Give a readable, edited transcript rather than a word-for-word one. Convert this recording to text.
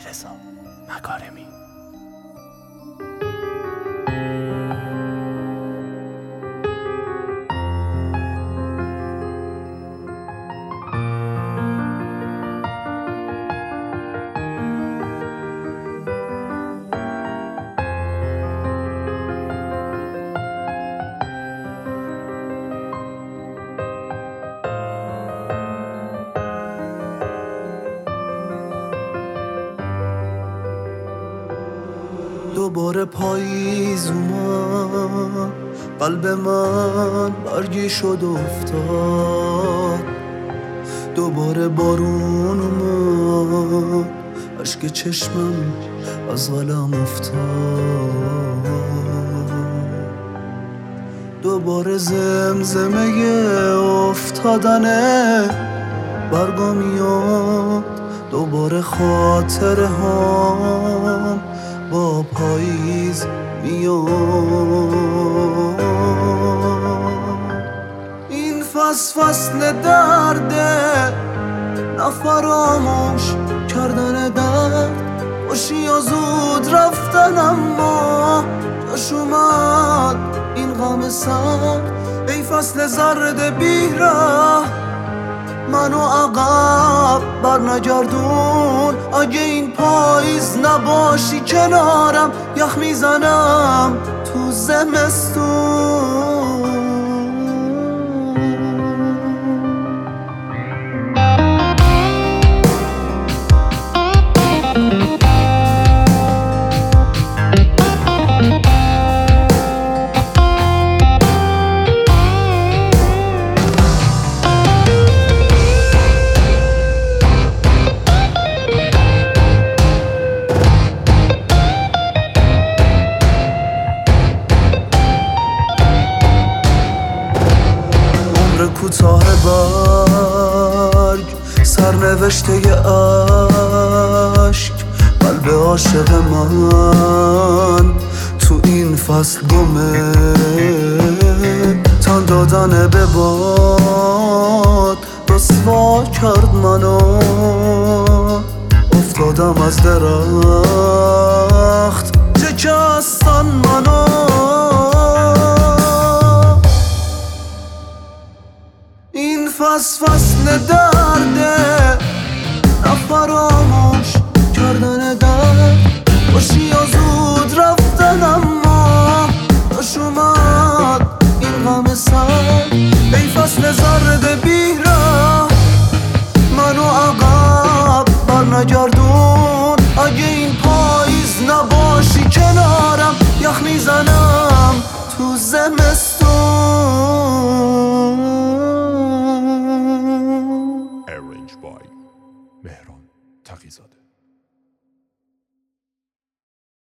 علیرضا مکارمی. دوباره پاییز اومد، قلب من برگی شد افتاد. دوباره بارون اومد، اشک چشمم از قلم افتاد. دوباره زمزمه افتادنه برگا میاد. دوباره خاطره هم با پاییز میاد. این فصل درده، نه فراموش کردن درد. خوشی یا زود رفتن اما جاش اومد این غم سرد. ای فصل زرد بی‌ره، منو عقب بر نگردون. اگه این پاییز نباشی کنارم، یخ میزنم تو زمستون. کوتاه برگ، سرنوشته عشق، قلب عاشق من تو این فصل گمه. تن دادن به باد رسوا کرد منو. افتادم از درخت شکستن منو. این فصل درده، نه فراموش کردن درد. خوشی یا زود رفتن اما جاش اومد این غم سرد. ای فصل زرد بی‌ره، منو عقب بر نگردون. اگه این پاییز نباشی کنارم، یخ میزنم تو زمستون. مهران تقی‌زاده.